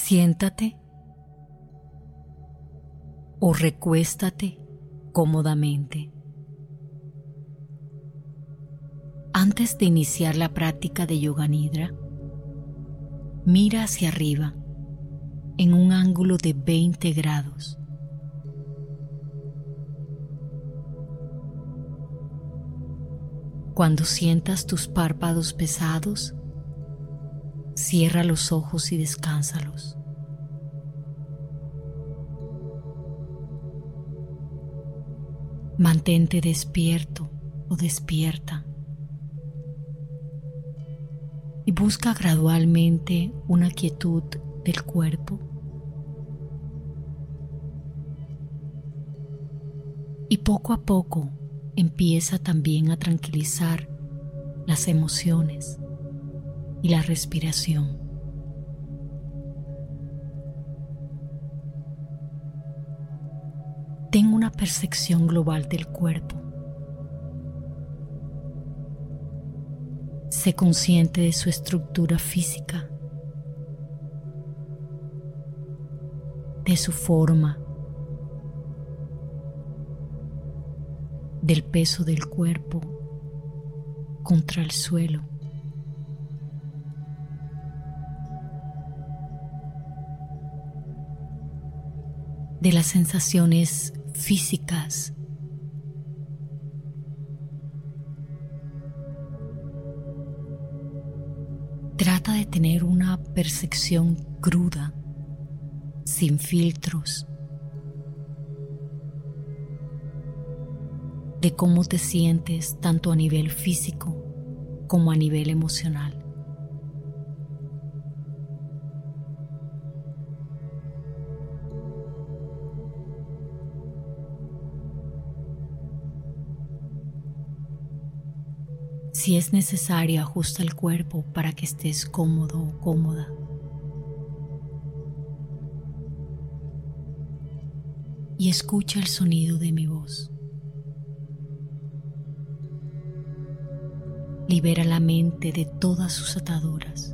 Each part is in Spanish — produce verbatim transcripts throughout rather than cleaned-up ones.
Siéntate o recuéstate cómodamente. Antes de iniciar la práctica de Yoga Nidra, mira hacia arriba en un ángulo de veinte grados. Cuando sientas tus párpados pesados, cierra los ojos y descánsalos. Mantente despierto o despierta y busca gradualmente una quietud del cuerpo y poco a poco empieza también a tranquilizar las emociones y la respiración. Ten una percepción global del cuerpo. Sé consciente de su estructura física, de su forma, del peso del cuerpo contra el suelo. De las sensaciones físicas. Trata de tener una percepción cruda, sin filtros, de cómo te sientes tanto a nivel físico como a nivel emocional. Si es necesario, ajusta el cuerpo para que estés cómodo o cómoda. Y escucha el sonido de mi voz. Libera la mente de todas sus ataduras.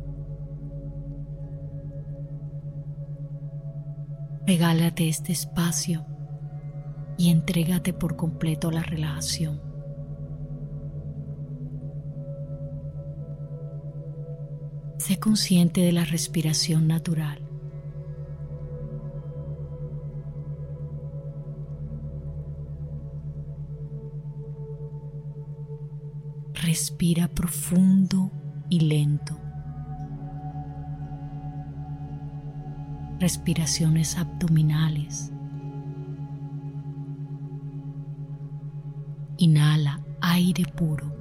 Regálate este espacio y entrégate por completo a la relajación. Sé consciente de la respiración natural. Respira profundo y lento. Respiraciones abdominales. Inhala aire puro.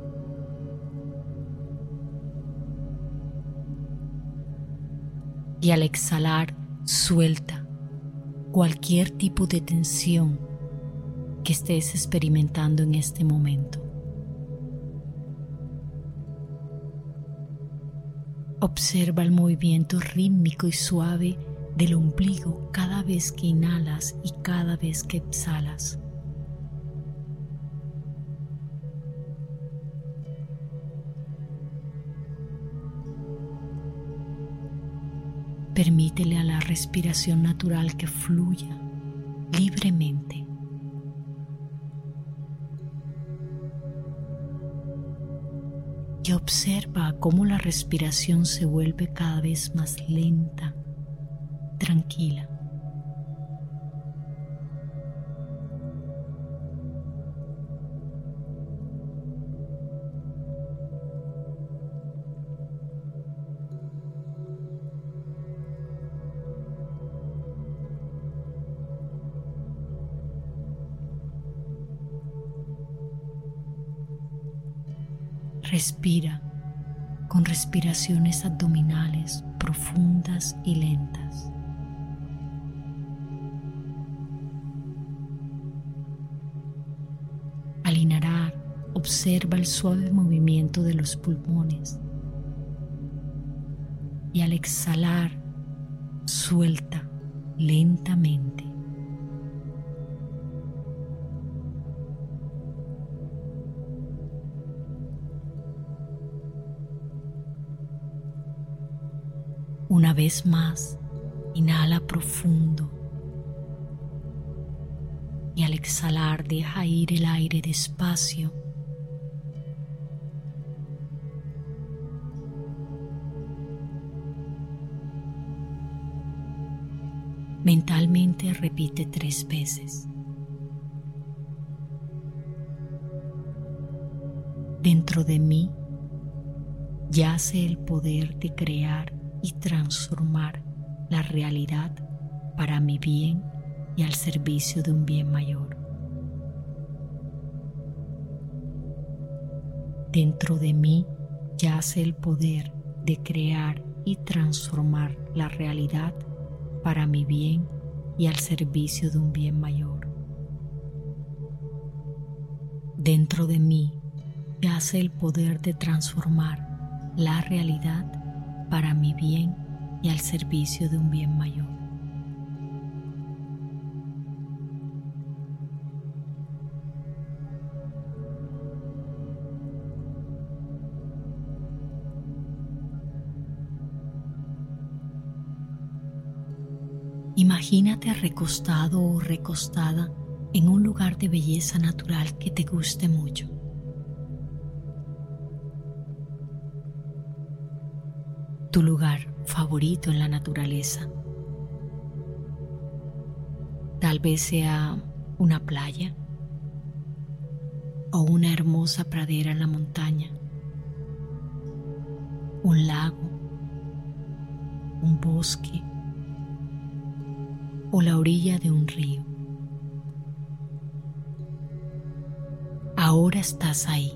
Y al exhalar, suelta cualquier tipo de tensión que estés experimentando en este momento. Observa el movimiento rítmico y suave del ombligo cada vez que inhalas y cada vez que exhalas. Permítele a la respiración natural que fluya libremente. Y observa cómo la respiración se vuelve cada vez más lenta, tranquila. Respira con respiraciones abdominales profundas y lentas. Al inhalar, observa el suave movimiento de los pulmones y al exhalar, suelta lentamente. Una vez más, inhala profundo y al exhalar deja ir el aire despacio. Mentalmente repite tres veces. Dentro de mí yace el poder de crear y transformar la realidad para mi bien y al servicio de un bien mayor. Dentro de mí yace el poder de crear y transformar la realidad para mi bien y al servicio de un bien mayor. Dentro de mí yace el poder de transformar la realidad para mi bien y al servicio de un bien mayor. Imagínate recostado o recostada en un lugar de belleza natural que te guste mucho. Tu lugar favorito en la naturaleza. Tal vez sea una playa o una hermosa pradera en la montaña, un lago, un bosque o la orilla de un río. Ahora estás ahí,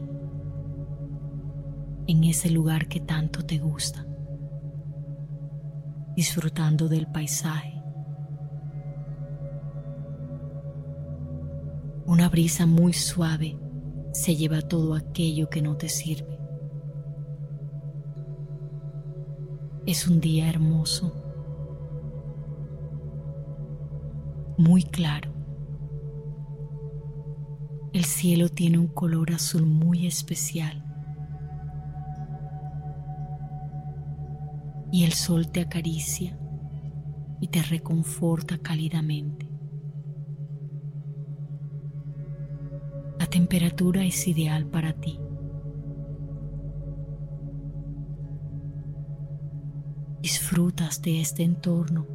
en ese lugar que tanto te gusta, disfrutando del paisaje. Una brisa muy suave se lleva todo aquello que no te sirve. Es un día hermoso, muy claro. El cielo tiene un color azul muy especial y el sol te acaricia y te reconforta cálidamente. La temperatura es ideal para ti. Disfrutas de este entorno.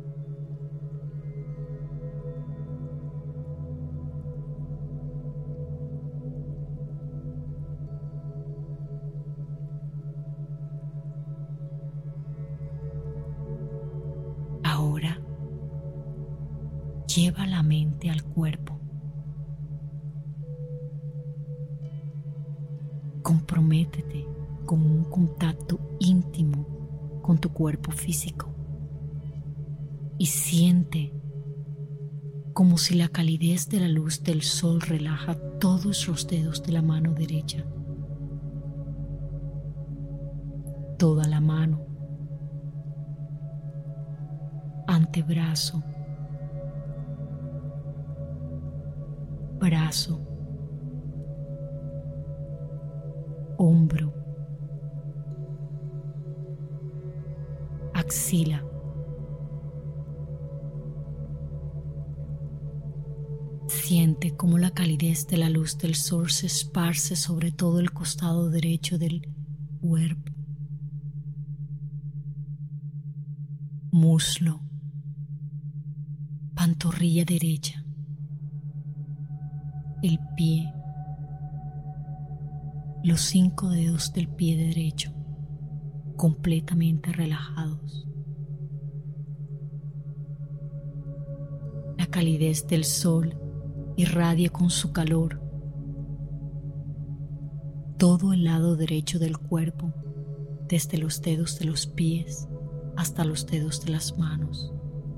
Ahora lleva la mente al cuerpo. Comprométete con un contacto íntimo con tu cuerpo físico y siente como si la calidez de la luz del sol relaja todos los dedos de la mano derecha, toda la mano, antebrazo, brazo, hombro, axila, siente cómo la calidez de la luz del sol se esparce sobre todo el costado derecho del cuerpo, muslo, pantorrilla derecha, el pie, los cinco dedos del pie derecho completamente relajados. La calidez del sol irradia con su calor todo el lado derecho del cuerpo, desde los dedos de los pies hasta los dedos de las manos.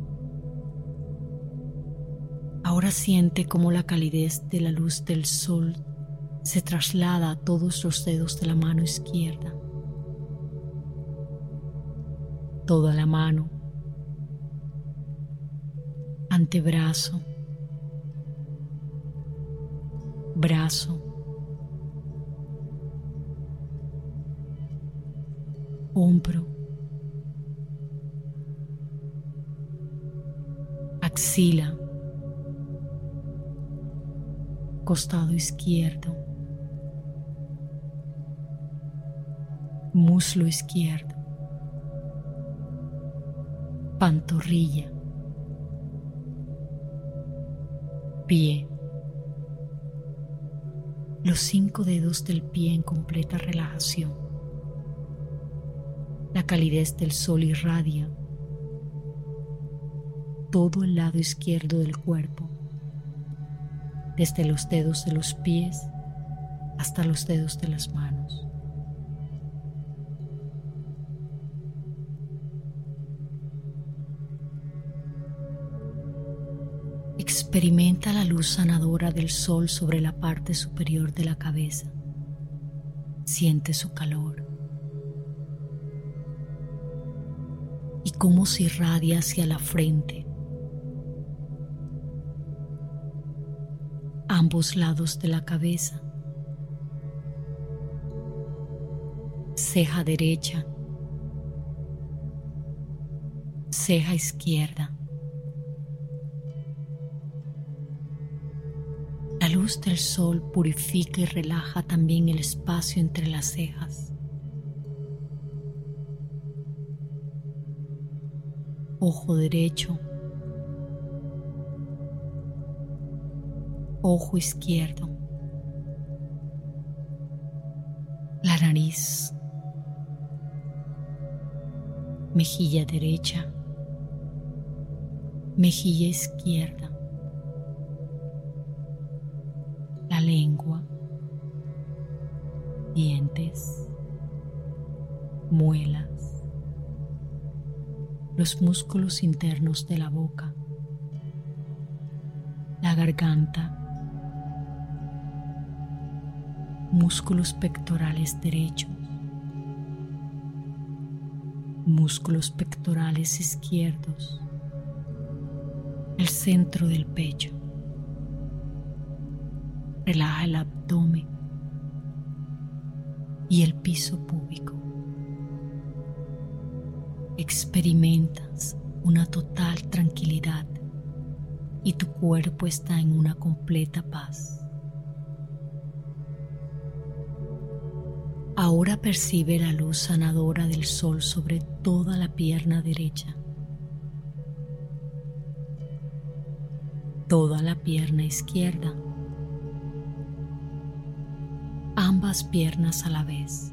Ahora siente cómo la calidez de la luz del sol se traslada a todos los dedos de la mano izquierda, toda la mano, antebrazo, brazo, hombro, axila, costado izquierdo, muslo izquierdo, pantorrilla, pie, los cinco dedos del pie en completa relajación. La calidez del sol irradia todo el lado izquierdo del cuerpo, desde los dedos de los pies hasta los dedos de las manos. Experimenta la luz sanadora del sol sobre la parte superior de la cabeza. Siente su calor y cómo se irradia hacia la frente, ambos lados de la cabeza, ceja derecha, ceja izquierda. La luz del sol purifica y relaja también el espacio entre las cejas. Ojo derecho, ojo izquierdo, la nariz, mejilla derecha, mejilla izquierda, la lengua, dientes, muelas, los músculos internos de la boca, la garganta, músculos pectorales derechos, músculos pectorales izquierdos, el centro del pecho. Relaja el abdomen y el piso púbico. Experimentas una total tranquilidad y tu cuerpo está en una completa paz. Ahora percibe la luz sanadora del sol sobre toda la pierna derecha, toda la pierna izquierda, ambas piernas a la vez.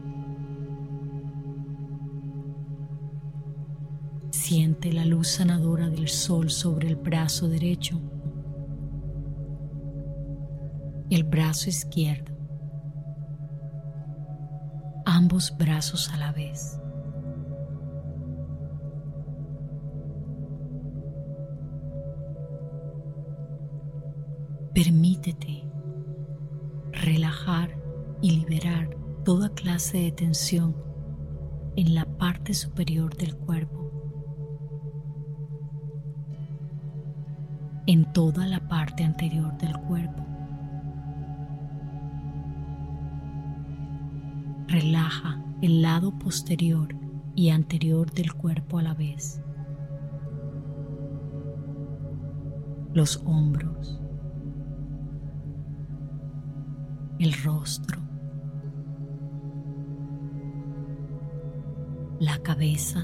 Siente la luz sanadora del sol sobre el brazo derecho, el brazo izquierdo, ambos brazos a la vez. Permítete relajar y liberar toda clase de tensión en la parte superior del cuerpo, en toda la parte anterior del cuerpo. Relaja el lado posterior y anterior del cuerpo a la vez. Los hombros, el rostro, la cabeza.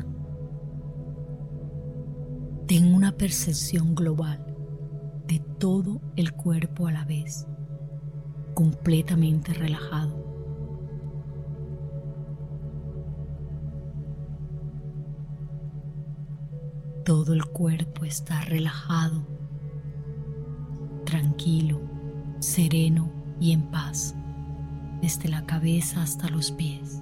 Ten una percepción global de todo el cuerpo a la vez, completamente relajado. Todo el cuerpo está relajado, tranquilo, sereno y en paz, desde la cabeza hasta los pies.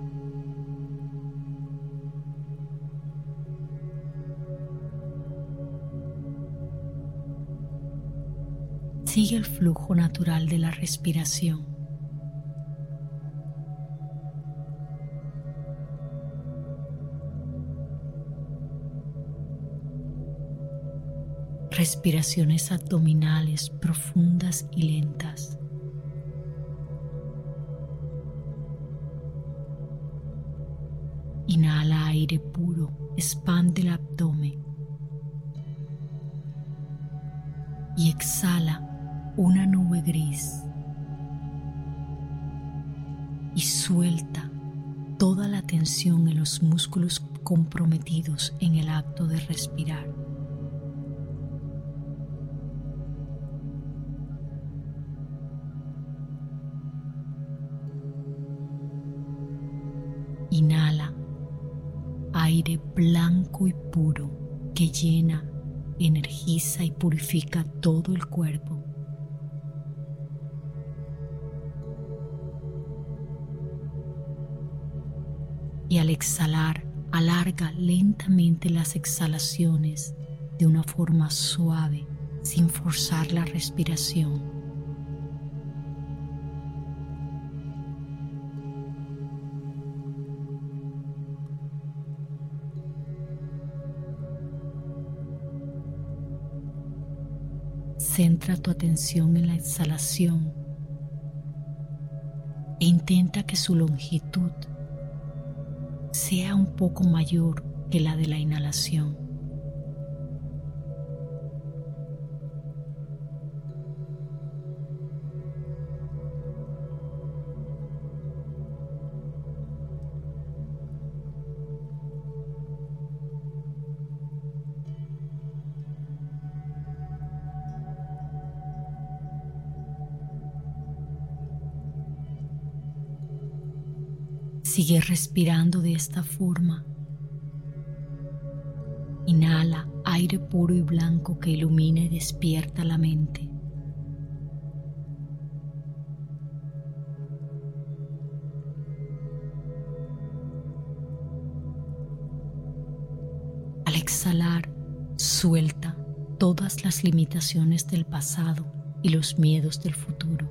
Sigue el flujo natural de la respiración. Respiraciones abdominales profundas y lentas. Inhala aire puro, expande el abdomen. y exhala una nube gris y suelta toda la tensión en los músculos comprometidos en el acto de respirar. Inhala aire blanco y puro que llena, energiza y purifica todo el cuerpo. Y al exhalar, alarga lentamente las exhalaciones de una forma suave, sin forzar la respiración. Centra tu atención en la exhalación e intenta que su longitud sea un poco mayor que la de la inhalación. Sigue respirando de esta forma. Inhala aire puro y blanco que ilumina y despierta la mente. Al exhalar, suelta todas las limitaciones del pasado y los miedos del futuro.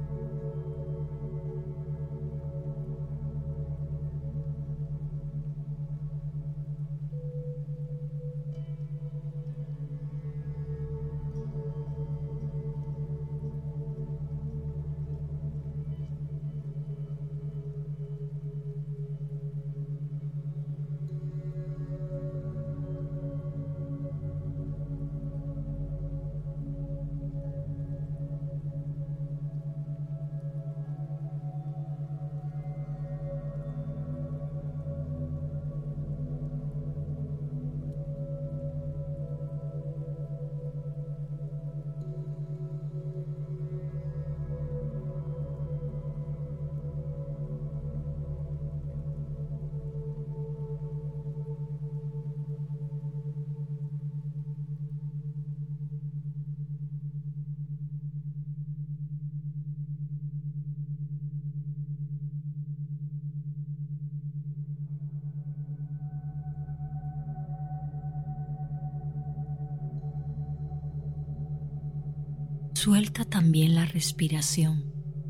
Suelta también la respiración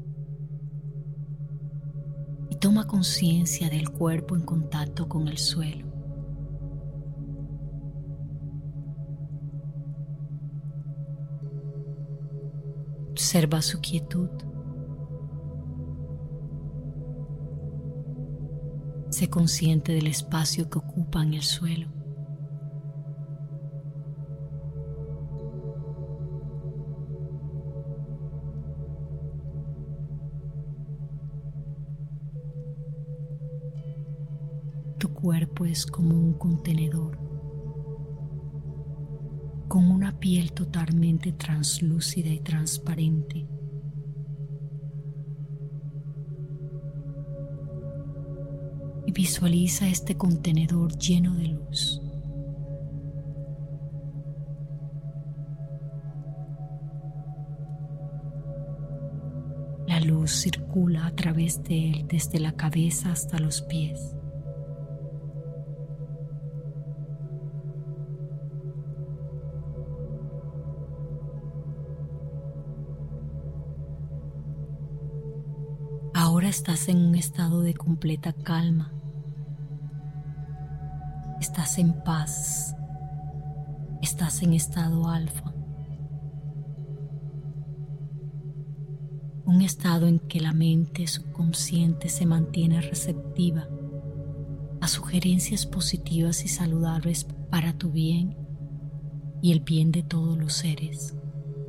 y toma conciencia del cuerpo en contacto con el suelo. Observa su quietud. Sé consciente del espacio que ocupa en el suelo. Tu cuerpo es como un contenedor con una piel totalmente translúcida y transparente. Y visualiza este contenedor lleno de luz. La luz circula a través de él desde la cabeza hasta los pies. Ahora estás en un estado de completa calma. Estás en paz. Estás en estado alfa. Un estado en que la mente subconsciente se mantiene receptiva a sugerencias positivas y saludables para tu bien y el bien de todos los seres.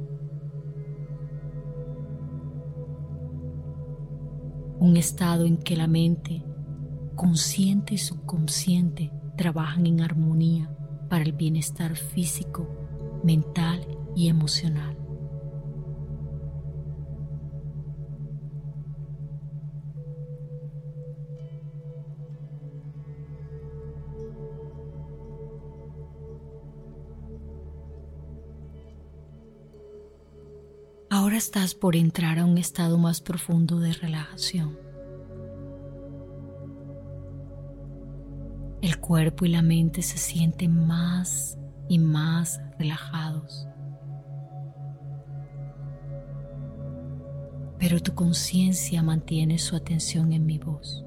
un estado en que la mente, consciente y subconsciente, trabajan en armonía para el bienestar físico, mental y emocional. Ahora estás por entrar a un estado más profundo de relajación. El cuerpo y la mente se sienten más y más relajados. Pero tu conciencia mantiene su atención en mi voz.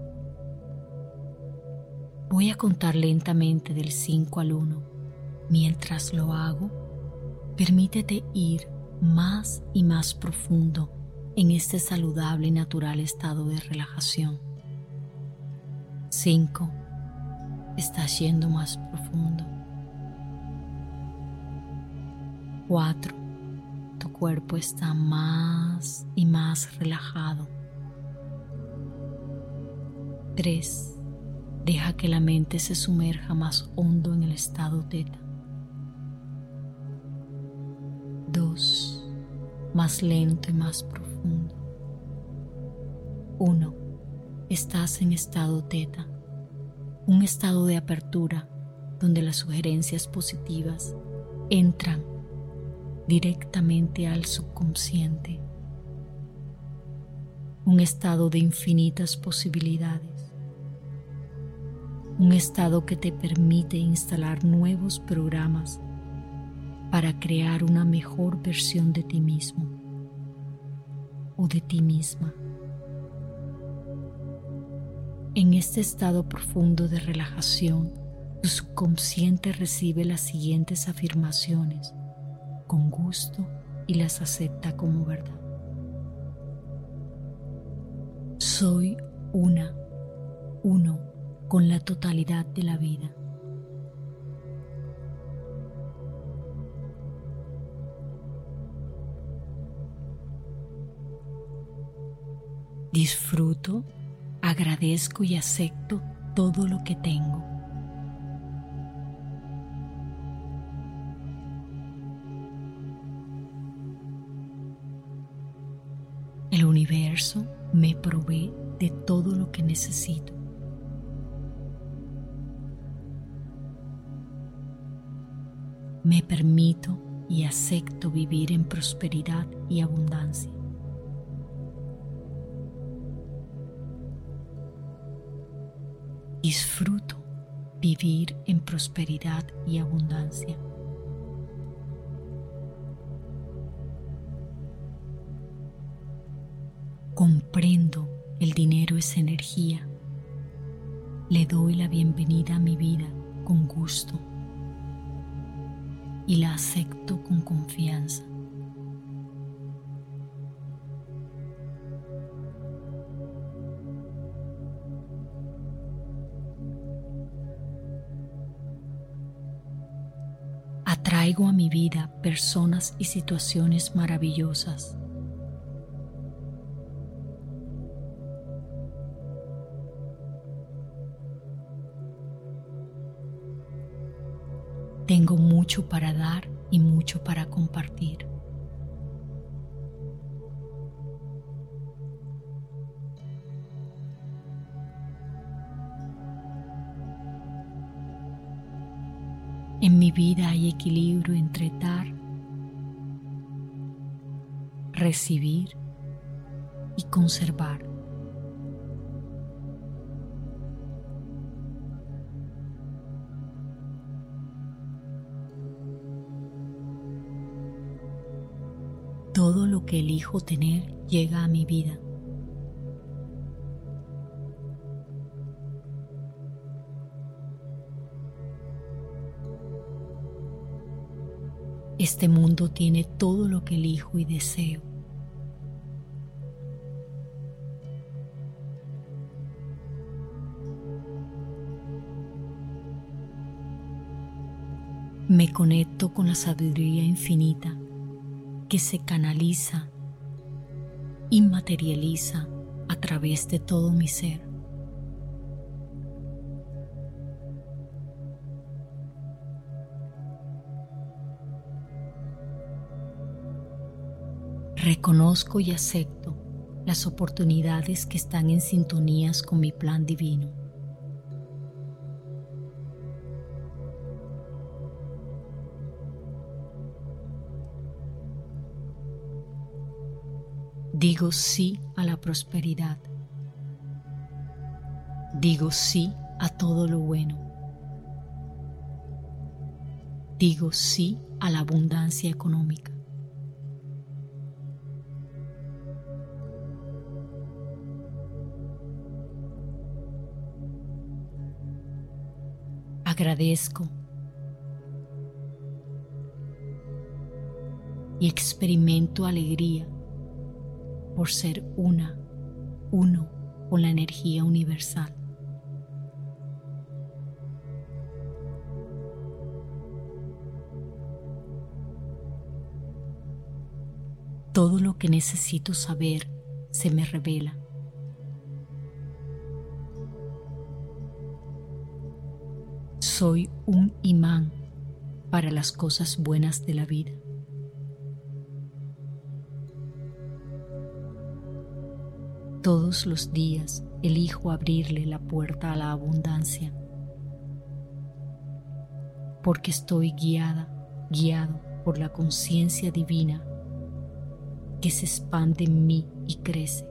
Voy a contar lentamente del cinco al uno. Mientras lo hago, permítete ir más y más profundo en este saludable y natural estado de relajación. cinco. Estás yendo más profundo. cuatro. Tu cuerpo está más y más relajado. tres. Deja que la mente se sumerja más hondo en el estado teta. dos. Más lento y más profundo. uno. Estás en estado teta, un estado de apertura donde las sugerencias positivas entran directamente al subconsciente, un estado de infinitas posibilidades, un estado que te permite instalar nuevos programas para crear una mejor versión de ti mismo o de ti misma. En este estado profundo de relajación, tu subconsciente recibe las siguientes afirmaciones con gusto y las acepta como verdad. Soy una, uno con la totalidad de la vida. Disfruto, agradezco y acepto todo lo que tengo. El universo me provee de todo lo que necesito. Me permito y acepto vivir en prosperidad y abundancia. Disfruto vivir en prosperidad y abundancia. Comprendo el dinero es energía. Le doy la bienvenida a mi vida con gusto y la acepto con confianza. Atraigo a mi vida personas y situaciones maravillosas. Tengo mucho para dar y mucho para compartir. En mi vida hay equilibrio entre dar, recibir y conservar. Todo lo que elijo tener llega a mi vida. Este mundo tiene todo lo que elijo y deseo. Me conecto con la sabiduría infinita que se canaliza y materializa a través de todo mi ser. Reconozco y acepto las oportunidades que están en sintonías con mi plan divino. Digo sí a la prosperidad. Digo sí a todo lo bueno. Digo sí a la abundancia económica. Agradezco y experimento alegría por ser una, uno con la energía universal. Todo lo que necesito saber se me revela. Soy un imán para las cosas buenas de la vida. Todos los días elijo abrirle la puerta a la abundancia, porque estoy guiada, guiado por la conciencia divina que se expande en mí y crece.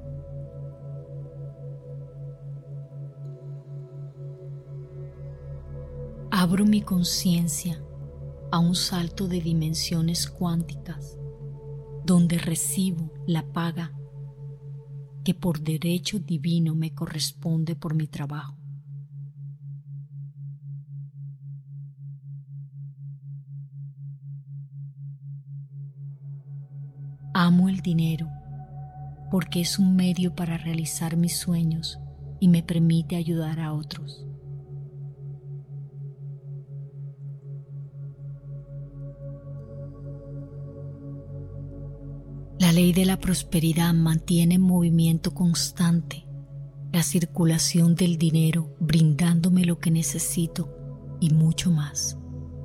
Abro mi conciencia a un salto de dimensiones cuánticas, donde recibo la paga que por derecho divino me corresponde por mi trabajo. Amo el dinero porque es un medio para realizar mis sueños y me permite ayudar a otros. La ley de la prosperidad mantiene en movimiento constante la circulación del dinero, brindándome lo que necesito y mucho más.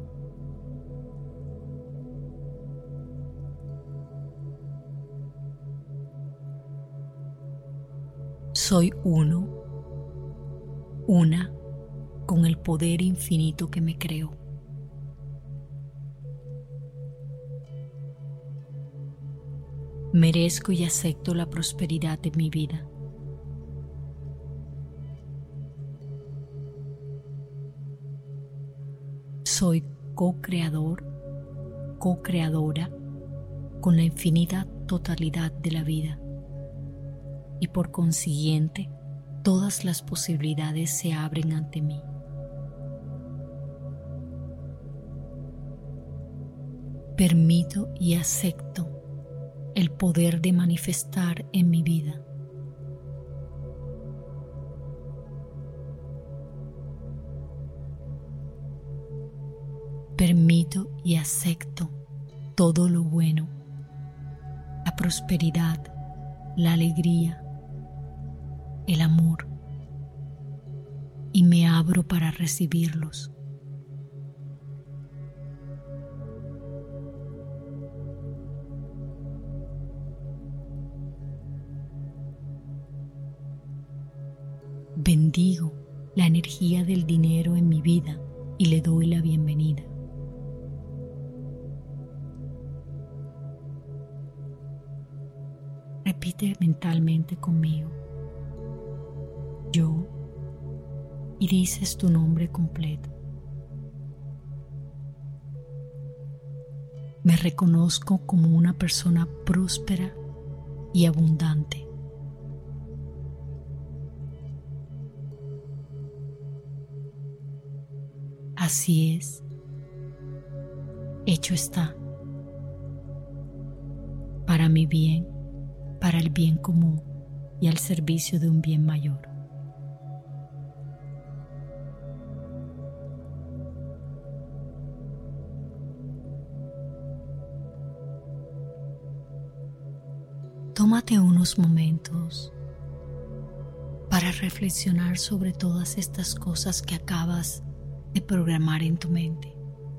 Soy uno, una con el poder infinito que me creó. Merezco y acepto la prosperidad de mi vida. Soy co-creador, co-creadora con la infinita totalidad de la vida y por consiguiente todas las posibilidades se abren ante mí. Permito y acepto el poder de manifestar en mi vida. Permito y acepto todo lo bueno, la prosperidad, la alegría, el amor, y me abro para recibirlos. Bendigo la energía del dinero en mi vida y le doy la bienvenida. Repite mentalmente conmigo. Yo, y dices tu nombre completo. Me reconozco como una persona próspera y abundante. Así es, hecho está, para mi bien, para el bien común y al servicio de un bien mayor. Tómate unos momentos para reflexionar sobre todas estas cosas que acabas de programar en tu mente.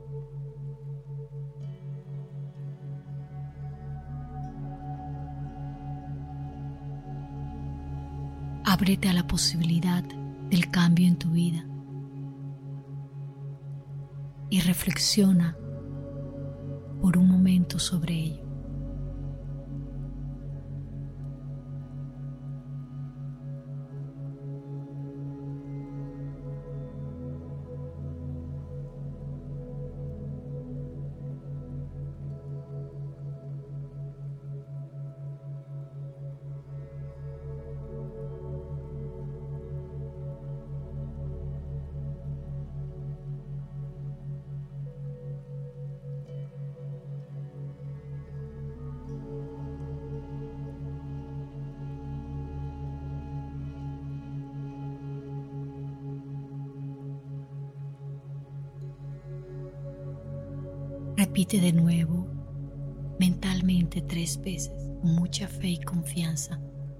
Ábrete a la posibilidad del cambio en tu vida y reflexiona por un momento sobre ello. Repite de nuevo mentalmente tres veces con mucha fe y confianza.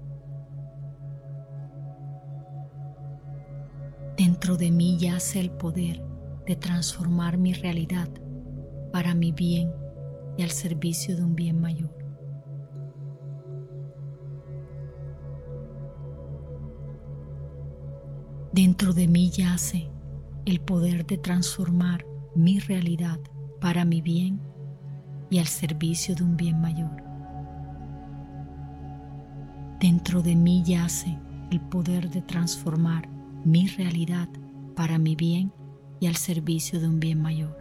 Dentro de mí yace el poder de transformar mi realidad para mi bien y al servicio de un bien mayor. Dentro de mí yace el poder de transformar mi realidad para mi bien y al servicio de un bien mayor. Dentro de mí yace el poder de transformar mi realidad para mi bien y al servicio de un bien mayor.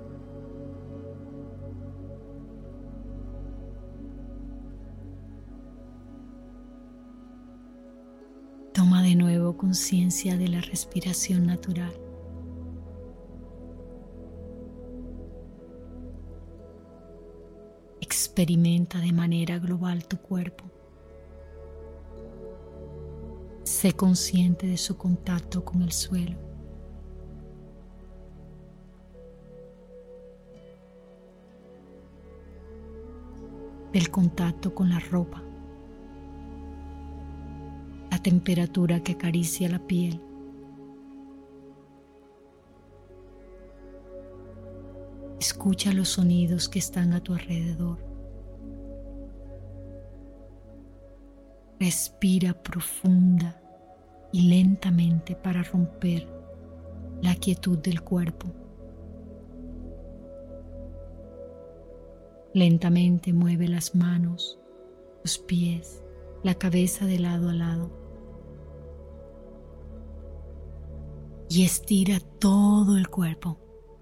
Toma de nuevo conciencia de la respiración natural. Experimenta de manera global tu cuerpo. Sé consciente de su contacto con el suelo. Del contacto con la ropa. La temperatura que acaricia la piel. Escucha los sonidos que están a tu alrededor. Respira profunda y lentamente para romper la quietud del cuerpo. Lentamente mueve las manos, los pies, la cabeza de lado a lado. Y estira todo el cuerpo.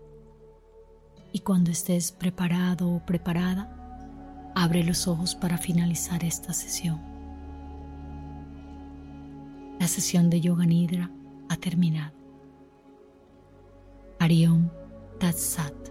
Y cuando estés preparado o preparada, abre los ojos para finalizar esta sesión. La sesión de Yoga Nidra ha terminado. Hari Om Tat Sat.